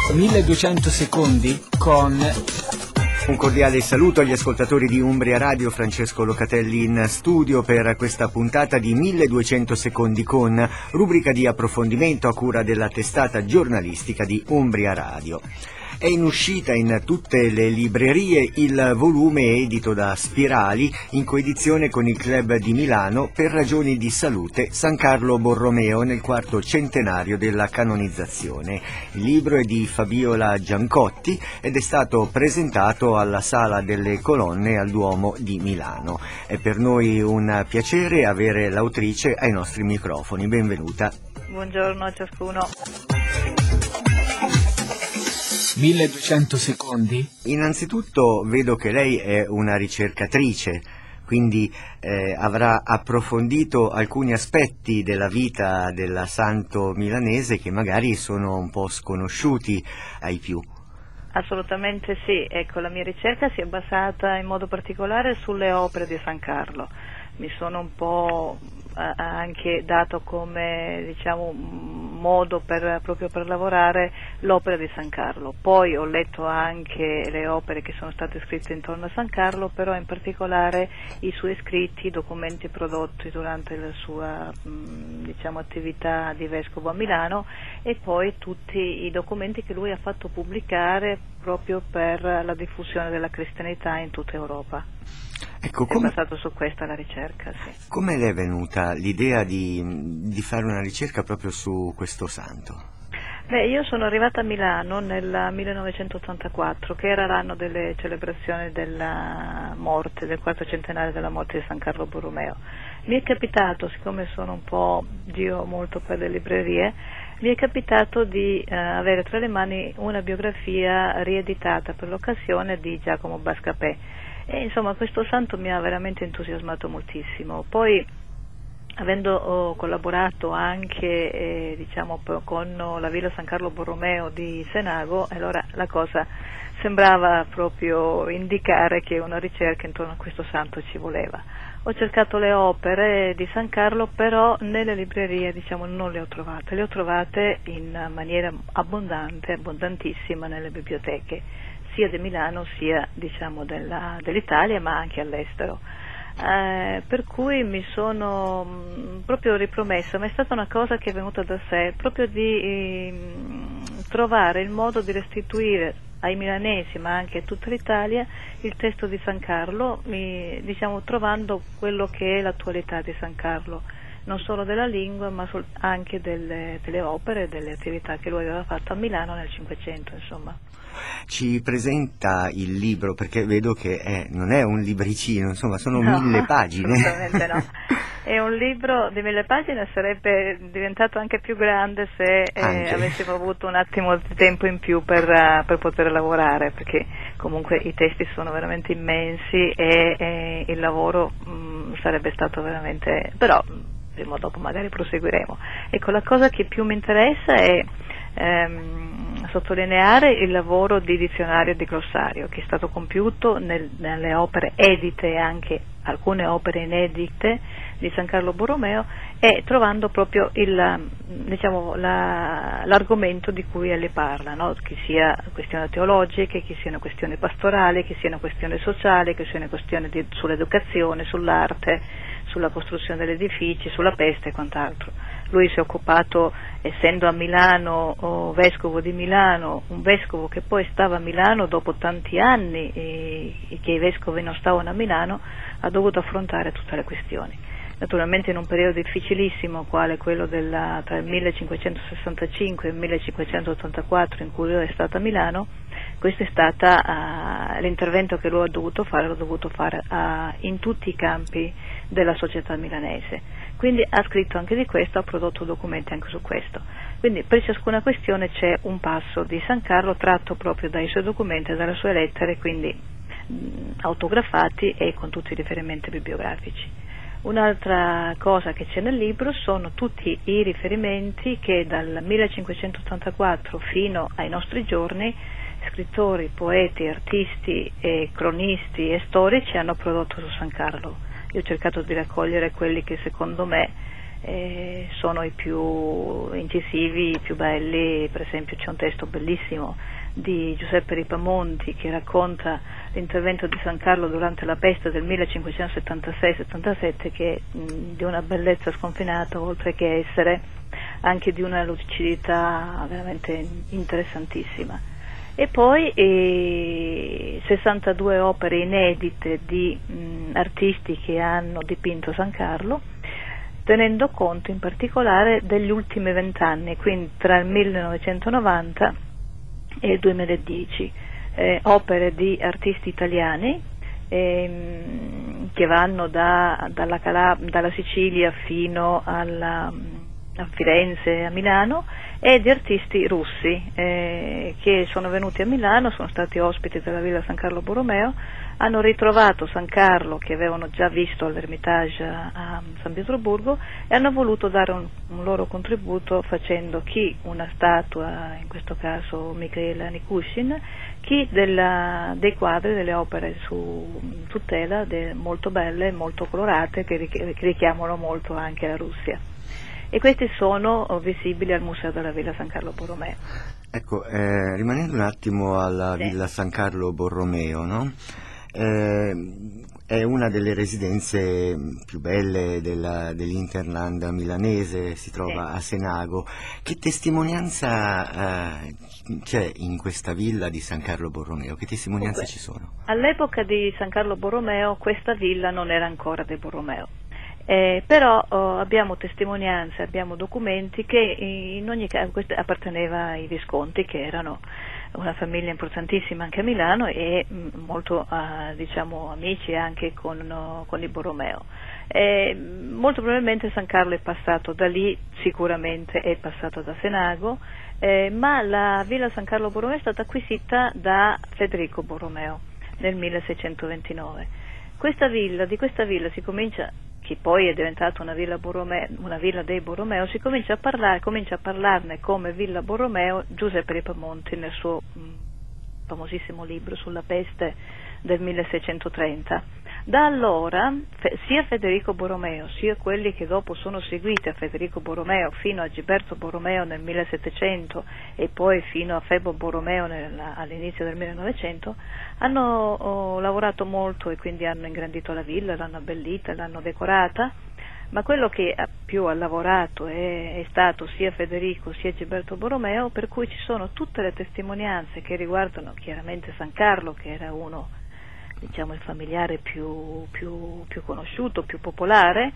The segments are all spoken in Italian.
1200 secondi con... Un cordiale saluto agli ascoltatori di Umbria Radio, Francesco Locatelli in studio per questa puntata di 1200 secondi con, rubrica di approfondimento a cura della testata giornalistica di Umbria Radio. È in uscita in tutte le librerie il volume edito da Spirali in coedizione con il Club di Milano per ragioni di salute San Carlo Borromeo nel quarto centenario della canonizzazione. Il libro è di Fabiola Giancotti ed è stato presentato alla Sala delle Colonne al Duomo di Milano. È per noi un piacere avere l'autrice ai nostri microfoni. Benvenuta. Buongiorno a ciascuno. 1200 secondi? Innanzitutto vedo che lei è una ricercatrice, quindi avrà approfondito alcuni aspetti della vita della santo milanese che magari sono un po' sconosciuti ai più. Assolutamente sì, ecco, la mia ricerca si è basata in modo particolare sulle opere di San Carlo. Mi sono un po' anche dato come, diciamo, modo proprio per lavorare l'opera di San Carlo. Poi ho letto anche le opere che sono state scritte intorno a San Carlo, però in particolare i suoi scritti, i documenti prodotti durante la sua diciamo, attività di vescovo a Milano, e poi tutti i documenti che lui ha fatto pubblicare proprio per la diffusione della cristianità in tutta Europa. Ecco, è basato su questa la ricerca, sì. Come le è venuta l'idea di fare una ricerca proprio su questo santo? Beh, io sono arrivata a Milano nel 1984, che era l'anno delle celebrazioni della morte, del quarto centenario della morte di San Carlo Borromeo. Mi è capitato, siccome sono un po' Dio molto per le librerie, mi è capitato di avere tra le mani una biografia rieditata per l'occasione di Giacomo Bascapè. E insomma questo santo mi ha veramente entusiasmato moltissimo. Poi, avendo collaborato anche diciamo, con la Villa San Carlo Borromeo di Senago, allora la cosa sembrava proprio indicare che una ricerca intorno a questo santo ci voleva. Ho cercato le opere di San Carlo, però nelle librerie diciamo, non le ho trovate in maniera abbondantissima nelle biblioteche, sia di Milano sia diciamo dell'Italia, ma anche all'estero. Per cui mi sono proprio ripromessa, ma è stata una cosa che è venuta da sé, proprio di trovare il modo di restituire ai milanesi, ma anche a tutta l'Italia, il testo di San Carlo, diciamo trovando quello che è l'attualità di San Carlo, non solo della lingua, ma anche delle opere e delle attività che lui aveva fatto a Milano nel Cinquecento, insomma. Ci presenta il libro, perché vedo che non è un libricino, insomma sono No, 1000 pagine. Assolutamente no. È un libro di 1000 pagine, sarebbe diventato anche più grande se avessimo avuto un attimo di tempo in più per poter lavorare, perché comunque i testi sono veramente immensi e il lavoro sarebbe stato veramente... però prima o dopo magari proseguiremo. Ecco, la cosa che più mi interessa è sottolineare il lavoro di dizionario e di glossario che è stato compiuto nelle opere edite e anche alcune opere inedite di San Carlo Borromeo, e trovando proprio l'argomento di cui egli parla, no? Che sia questioni teologiche, che siano questioni pastorali, che siano questioni sociali, che siano questioni sull'educazione, sull'arte, sulla costruzione degli edifici, sulla peste e quant'altro. Lui si è occupato, essendo a Milano, vescovo di Milano, un vescovo che poi stava a Milano dopo tanti anni che i vescovi non stavano a Milano, ha dovuto affrontare tutte le questioni. Naturalmente in un periodo difficilissimo quale quello tra il 1565 e il 1584 in cui lui è stato a Milano, questo è stato l'intervento che lui ha dovuto fare, l'ha dovuto fare in tutti i campi della società milanese. Quindi ha scritto anche di questo, ha prodotto documenti anche su questo. Quindi per ciascuna questione c'è un passo di San Carlo tratto proprio dai suoi documenti e dalle sue lettere, quindi autografati e con tutti i riferimenti bibliografici. Un'altra cosa che c'è nel libro sono tutti i riferimenti che dal 1584 fino ai nostri giorni scrittori, poeti, artisti, e cronisti e storici hanno prodotto su San Carlo. Io ho cercato di raccogliere quelli che secondo me sono i più incisivi, i più belli. Per esempio c'è un testo bellissimo di Giuseppe Ripamonti che racconta l'intervento di San Carlo durante la peste del 1576-77, che è di una bellezza sconfinata, oltre che essere anche di una lucidità veramente interessantissima. E poi 62 opere inedite di artisti che hanno dipinto San Carlo, tenendo conto in particolare degli ultimi 20 anni, quindi tra il 1990 e il 2010, opere di artisti italiani che vanno dalla Sicilia fino a Firenze, a Milano, e di artisti russi che sono venuti a Milano, sono stati ospiti della Villa San Carlo Borromeo, hanno ritrovato San Carlo che avevano già visto all'Ermitage a San Pietroburgo e hanno voluto dare un loro contributo facendo chi una statua, in questo caso Mikhail Nikushin, chi dei quadri, delle opere su tela molto belle, molto colorate, che richiamano molto anche la Russia. E questi sono visibili al Museo della Villa San Carlo Borromeo. Ecco, rimanendo un attimo alla Villa San Carlo Borromeo, no? È una delle residenze più belle dell'Interland milanese, si trova a Senago. Che testimonianza c'è in questa villa di San Carlo Borromeo? Che testimonianze ci sono? All'epoca di San Carlo Borromeo questa villa non era ancora dei Borromeo. Però abbiamo testimonianze, abbiamo documenti che in ogni caso apparteneva ai Visconti, che erano una famiglia importantissima anche a Milano e molto diciamo amici anche con i Borromeo. Molto probabilmente San Carlo è passato da lì, sicuramente è passato da Senago, ma la Villa San Carlo Borromeo è stata acquisita da Federico Borromeo nel 1629. Di questa villa si comincia, che poi è diventata una villa dei Borromeo, si comincia a parlarne come Villa Borromeo Giuseppe Ripamonti nel suo famosissimo libro sulla peste del 1630. Da allora sia Federico Borromeo sia quelli che dopo sono seguiti a Federico Borromeo fino a Giberto Borromeo nel 1700 e poi fino a Febo Borromeo all'inizio del 1900 hanno lavorato molto e quindi hanno ingrandito la villa, l'hanno abbellita, l'hanno decorata, ma quello che più ha lavorato è stato sia Federico sia Giberto Borromeo, per cui ci sono tutte le testimonianze che riguardano chiaramente San Carlo, che era uno, diciamo, il familiare più conosciuto, più popolare,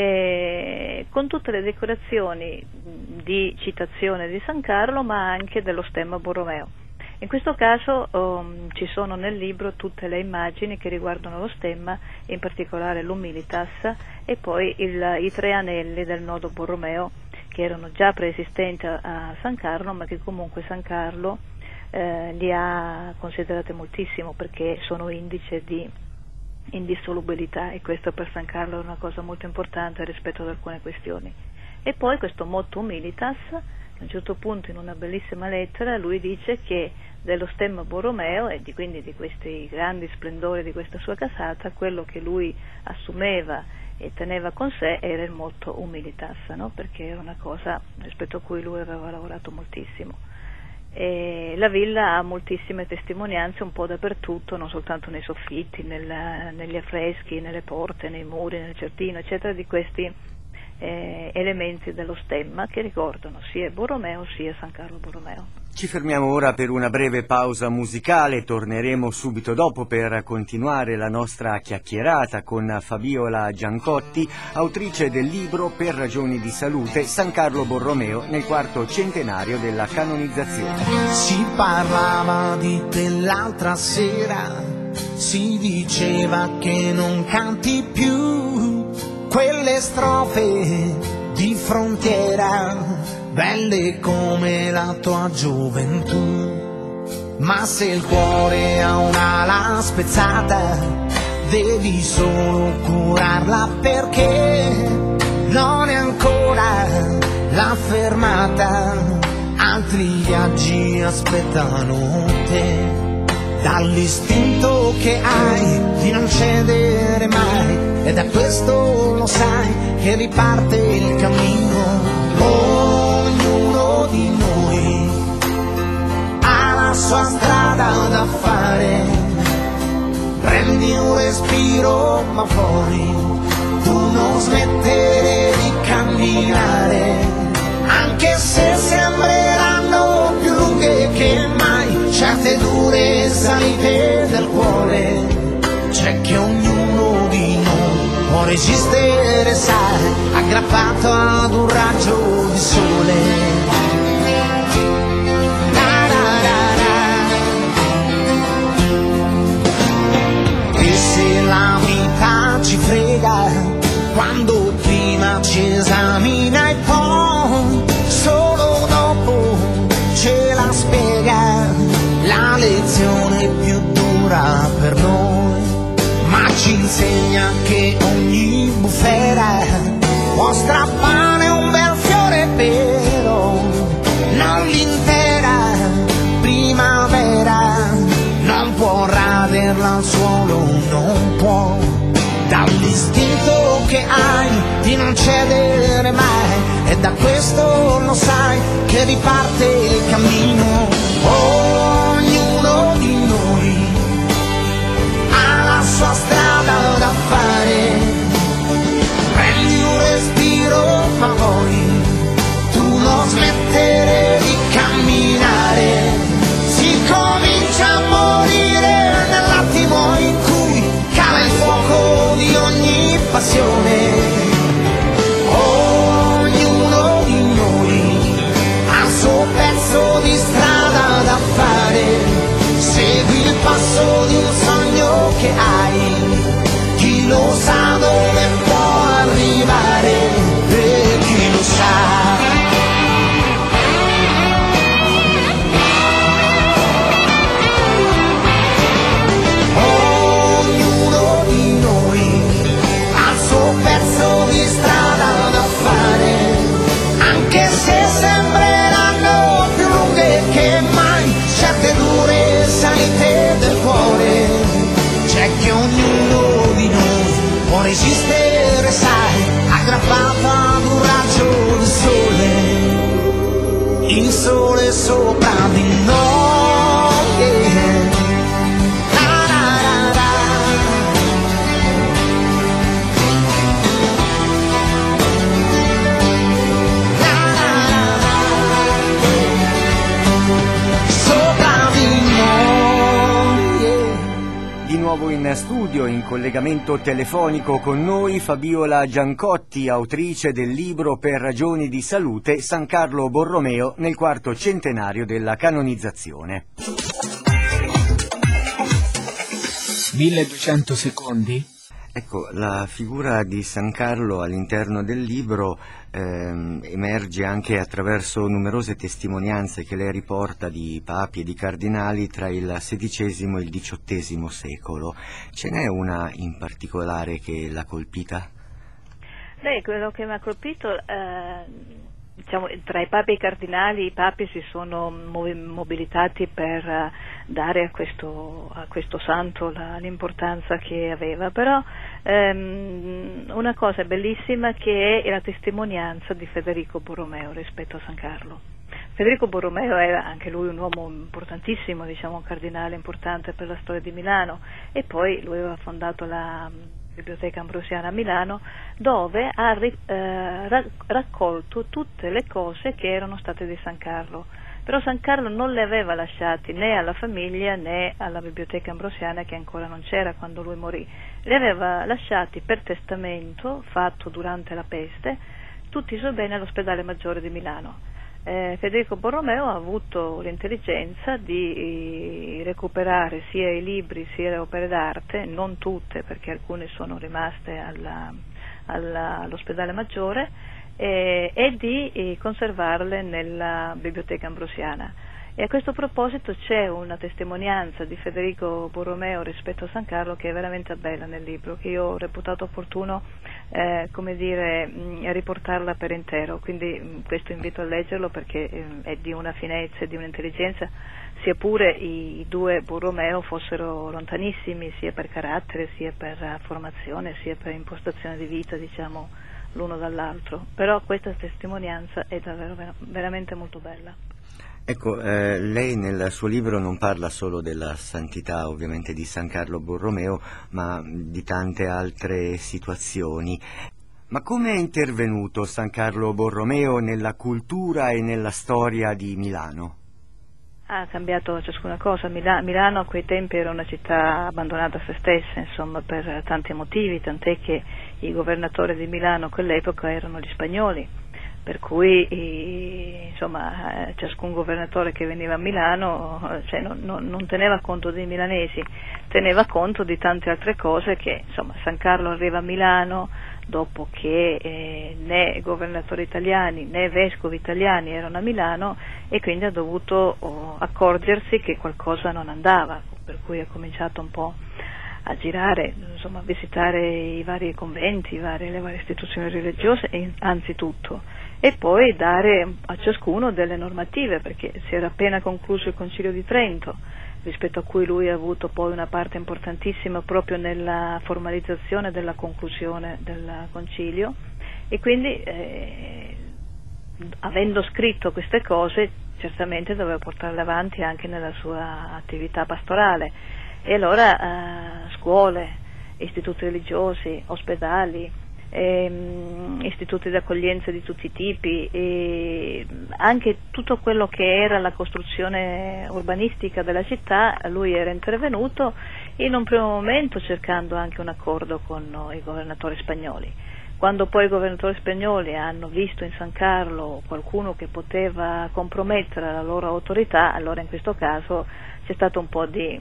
con tutte le decorazioni di citazione di San Carlo, ma anche dello stemma Borromeo. In questo caso ci sono nel libro tutte le immagini che riguardano lo stemma, in particolare l'Humilitas e poi i 3 anelli del nodo Borromeo, che erano già preesistenti a San Carlo, ma che comunque San Carlo li ha considerate moltissimo perché sono indice di indissolubilità, e questo per San Carlo è una cosa molto importante rispetto ad alcune questioni. E poi questo motto Humilitas, che a un certo punto in una bellissima lettera lui dice che dello stemma Borromeo e quindi di questi grandi splendori di questa sua casata, quello che lui assumeva e teneva con sé era il motto Humilitas, no? Perché era una cosa rispetto a cui lui aveva lavorato moltissimo. E la villa ha moltissime testimonianze un po' dappertutto, non soltanto nei soffitti, negli affreschi, nelle porte, nei muri, nel giardino, eccetera, di questi elementi dello stemma che ricordano sia Borromeo sia San Carlo Borromeo. Ci fermiamo ora per una breve pausa musicale, torneremo subito dopo per continuare la nostra chiacchierata con Fabiola Giancotti, autrice del libro Per ragioni di salute San Carlo Borromeo nel 4° centenario della canonizzazione. Si parlava di te l'altra sera, si diceva che non canti più quelle strofe di frontiera, belle come la tua gioventù. Ma se il cuore ha un'ala spezzata, devi solo curarla, perché non è ancora la fermata, altri viaggi aspettano te. Dall'istinto che hai di non cedere mai, e da questo lo sai e riparte il cammino. Ognuno di noi ha la sua strada da fare, prendi un respiro ma poi tu non smettere di camminare, anche se sembreranno più lunghe che mai certe dure salite del cuore. C'è che ognuno di noi può resistere, sai, aggrappato ad un raggio di sole. E se la vita ci frega quando prima ci esamina e poi solo dopo ce la spiega, la lezione più dura per noi, ma ci insegna che ogni bufera può strappare un bel fiore vero, non l'intera primavera, non può raderla al suolo, non può, dall'istinto che hai di non cedere mai, e da questo lo sai che riparte il cammino. Ognuno di noi ha la sua strada da fare, prendi un respiro ma poi tu non smettere di camminare, si comincia a morire nell'attimo in cui cala il fuoco di ogni passione. Ognuno di noi ha il suo pezzo di strada da fare, segui il passo di un sogno che hai, chi lo sa dove può arrivare e chi lo sa. Ognuno di noi ha il suo pezzo di strada da fare, anche se sembreranno più lunghe che mai certe dure salite del cuore. C'è che ognuno di noi può resistere, sai, aggrappato ad un raggio di sole, il sole sopra di noi. Di nuovo in studio, in collegamento telefonico con noi, Fabiola Giancotti, autrice del libro Per ragioni di salute, San Carlo Borromeo nel quarto centenario della canonizzazione. 1200 secondi? Ecco, la figura di San Carlo all'interno del libro emerge anche attraverso numerose testimonianze che lei riporta di papi e di cardinali tra il XVI e il XVIII secolo. Ce n'è una in particolare che l'ha colpita? Beh, quello che mi ha colpito, diciamo, tra i papi e i cardinali, i papi si sono mobilitati per dare a questo santo l'importanza che aveva, però una cosa bellissima che è la testimonianza di Federico Borromeo rispetto a San Carlo. Federico Borromeo era anche lui un uomo importantissimo, diciamo un cardinale importante per la storia di Milano, e poi lui aveva fondato la Biblioteca Ambrosiana a Milano, dove ha raccolto tutte le cose che erano state di San Carlo. Però San Carlo non le aveva lasciati né alla famiglia né alla Biblioteca Ambrosiana, che ancora non c'era quando lui morì. Li aveva lasciati per testamento fatto durante la peste tutti i suoi beni all'ospedale maggiore di Milano. Federico Borromeo ha avuto l'intelligenza di recuperare sia i libri sia le opere d'arte, non tutte perché alcune sono rimaste all'ospedale maggiore, e di conservarle nella Biblioteca Ambrosiana. E a questo proposito c'è una testimonianza di Federico Borromeo rispetto a San Carlo che è veramente bella nel libro, che io ho reputato opportuno riportarla per intero, quindi questo invito a leggerlo perché è di una finezza e di un'intelligenza, sia pure i due Borromeo fossero lontanissimi sia per carattere sia per formazione sia per impostazione di vita, diciamo, l'uno dall'altro, però questa testimonianza è davvero veramente molto bella. Ecco, lei nel suo libro non parla solo della santità ovviamente di San Carlo Borromeo, ma di tante altre situazioni. Ma come è intervenuto San Carlo Borromeo nella cultura e nella storia di Milano? Ha cambiato ciascuna cosa. Milano a quei tempi era una città abbandonata a se stessa, insomma, per tanti motivi, tant'è che i governatori di Milano a quell'epoca erano gli spagnoli, per cui insomma ciascun governatore che veniva a Milano non teneva conto dei milanesi, teneva conto di tante altre cose che, insomma, San Carlo arriva a Milano dopo che né governatori italiani né vescovi italiani erano a Milano, e quindi ha dovuto accorgersi che qualcosa non andava, per cui ha cominciato un po' a girare, insomma, a visitare i vari conventi, le varie istituzioni religiose anzitutto, e poi dare a ciascuno delle normative, perché si era appena concluso il Concilio di Trento, rispetto a cui lui ha avuto poi una parte importantissima proprio nella formalizzazione della conclusione del Concilio, e quindi avendo scritto queste cose certamente doveva portarle avanti anche nella sua attività pastorale, e allora scuole, istituti religiosi, ospedali, istituti di accoglienza di tutti i tipi, e anche tutto quello che era la costruzione urbanistica della città, lui era intervenuto in un primo momento cercando anche un accordo con i governatori spagnoli. Quando poi i governatori spagnoli hanno visto in San Carlo qualcuno che poteva compromettere la loro autorità, allora in questo caso c'è stato un po' di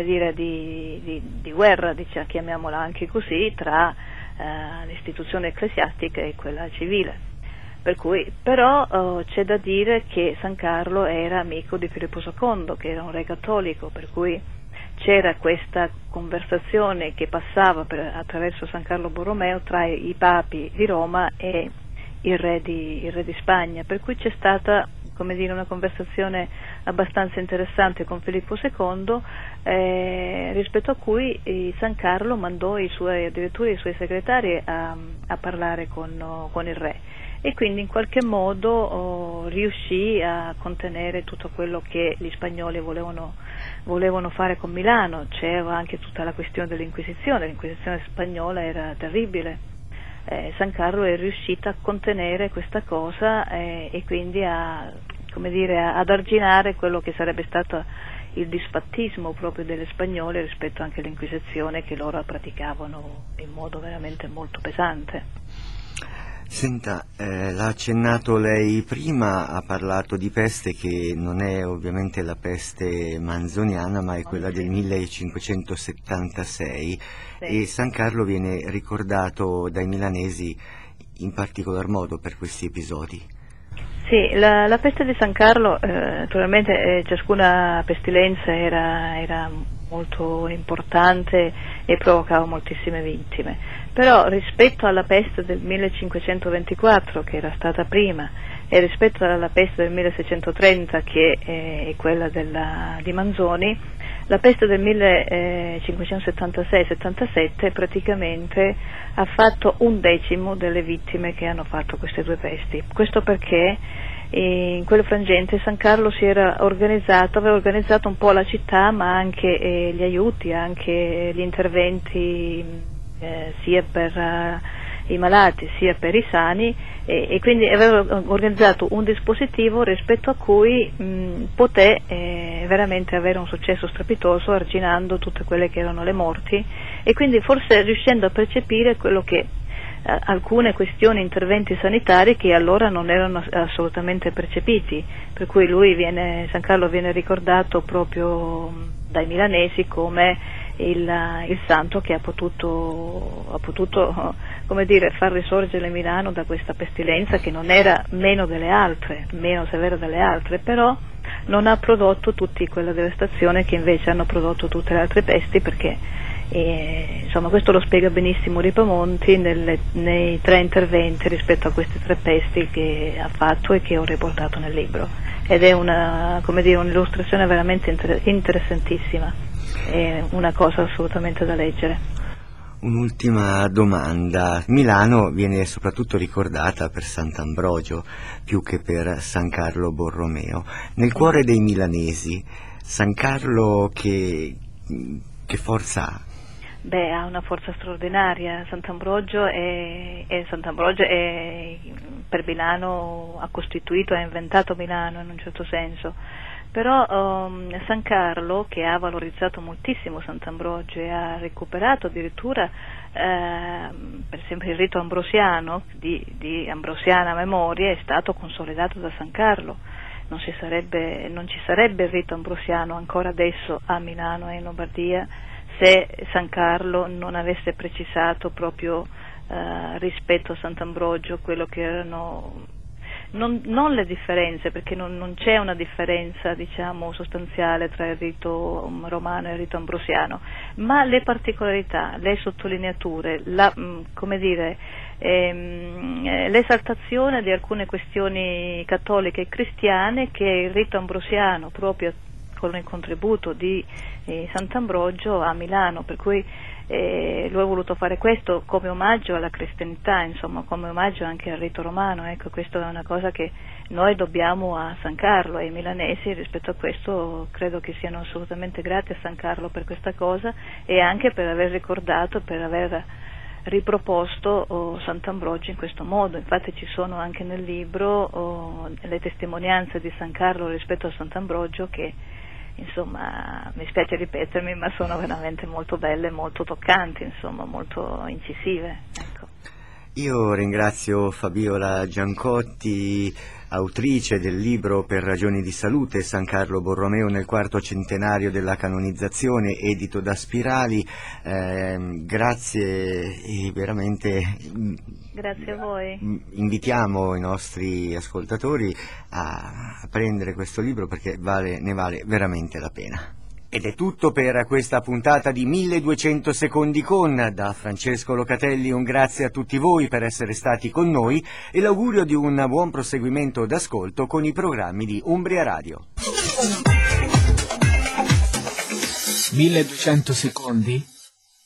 guerra, chiamiamola anche così, tra l'istituzione ecclesiastica e quella civile. Per cui, però c'è da dire che San Carlo era amico di Filippo II, che era un re cattolico, per cui c'era questa conversazione che passava attraverso San Carlo Borromeo tra i papi di Roma e il re di Spagna, per cui c'è stata, come dire, una conversazione abbastanza interessante con Filippo II, rispetto a cui San Carlo mandò addirittura i suoi segretari a parlare con il re, e quindi in qualche modo riuscì a contenere tutto quello che gli spagnoli volevano fare con Milano. C'era anche tutta la questione dell'Inquisizione, l'Inquisizione spagnola era terribile. San Carlo è riuscito a contenere questa cosa e quindi ad arginare quello che sarebbe stato il disfattismo proprio delle spagnole rispetto anche all'Inquisizione, che loro praticavano in modo veramente molto pesante. Senta, l'ha accennato lei prima, ha parlato di peste che non è ovviamente la peste manzoniana, ma è quella del 1576, sì. E San Carlo viene ricordato dai milanesi in particolar modo per questi episodi. Sì, la peste di San Carlo, naturalmente ciascuna pestilenza era molto importante e provocava moltissime vittime, però rispetto alla peste del 1524, che era stata prima, e rispetto alla peste del 1630, che è quella di Manzoni, la peste del 1576-77 praticamente ha fatto 1/10 delle vittime che hanno fatto queste due pesti. Questo perché in quel frangente San Carlo aveva organizzato un po' la città, ma anche gli aiuti, anche gli interventi sia per i malati sia per i sani, e quindi aveva organizzato un dispositivo rispetto a cui poté veramente avere un successo strepitoso, arginando tutte quelle che erano le morti, e quindi forse riuscendo a percepire quello che alcune questioni, interventi sanitari che allora non erano assolutamente percepiti, per cui San Carlo viene ricordato proprio dai milanesi come il santo che ha potuto come dire, far risorgere Milano da questa pestilenza, che non era meno severa delle altre, però non ha prodotto tutta quella devastazione che invece hanno prodotto tutte le altre pesti, perché insomma questo lo spiega benissimo Ripamonti nei 3 interventi rispetto a queste 3 pesti che ha fatto e che ho riportato nel libro, ed è un'illustrazione veramente interessantissima, è una cosa assolutamente da leggere. Un'ultima domanda. Milano viene soprattutto ricordata per Sant'Ambrogio più che per San Carlo Borromeo. Nel cuore dei milanesi, San Carlo che forza ha? Beh, ha una forza straordinaria. Sant'Ambrogio per Milano ha costituito, ha inventato Milano in un certo senso. Però San Carlo, che ha valorizzato moltissimo Sant'Ambrogio e ha recuperato addirittura per esempio il rito ambrosiano di ambrosiana memoria, è stato consolidato da San Carlo. Non ci sarebbe il rito ambrosiano ancora adesso a Milano e in Lombardia se San Carlo non avesse precisato proprio rispetto a Sant'Ambrogio quello che erano non le differenze, perché non c'è una differenza diciamo sostanziale tra il rito romano e il rito ambrosiano, ma le particolarità, le sottolineature, l'esaltazione di alcune questioni cattoliche e cristiane che il rito ambrosiano, proprio con il contributo di Sant'Ambrogio a Milano, per cui lui ha voluto fare questo come omaggio alla cristianità, insomma, come omaggio anche al rito romano. Ecco, questa è una cosa che noi dobbiamo a San Carlo, e i milanesi rispetto a questo credo che siano assolutamente grati a San Carlo per questa cosa, e anche per aver ricordato, per aver riproposto Sant'Ambrogio in questo modo. Infatti ci sono anche nel libro le testimonianze di San Carlo rispetto a Sant'Ambrogio che, insomma, mi spiace ripetermi, ma sono veramente molto belle, molto toccanti, insomma, molto incisive. Ecco. Io ringrazio Fabiola Giancotti, autrice del libro Per ragioni di salute, San Carlo Borromeo nel quarto centenario della canonizzazione, edito da Spirali. Grazie e veramente. Grazie a voi. Invitiamo i nostri ascoltatori a prendere questo libro perché ne vale veramente la pena. Ed è tutto per questa puntata di 1200 secondi con. Da Francesco Locatelli un grazie a tutti voi per essere stati con noi e l'augurio di un buon proseguimento d'ascolto con i programmi di Umbria Radio. 1200 secondi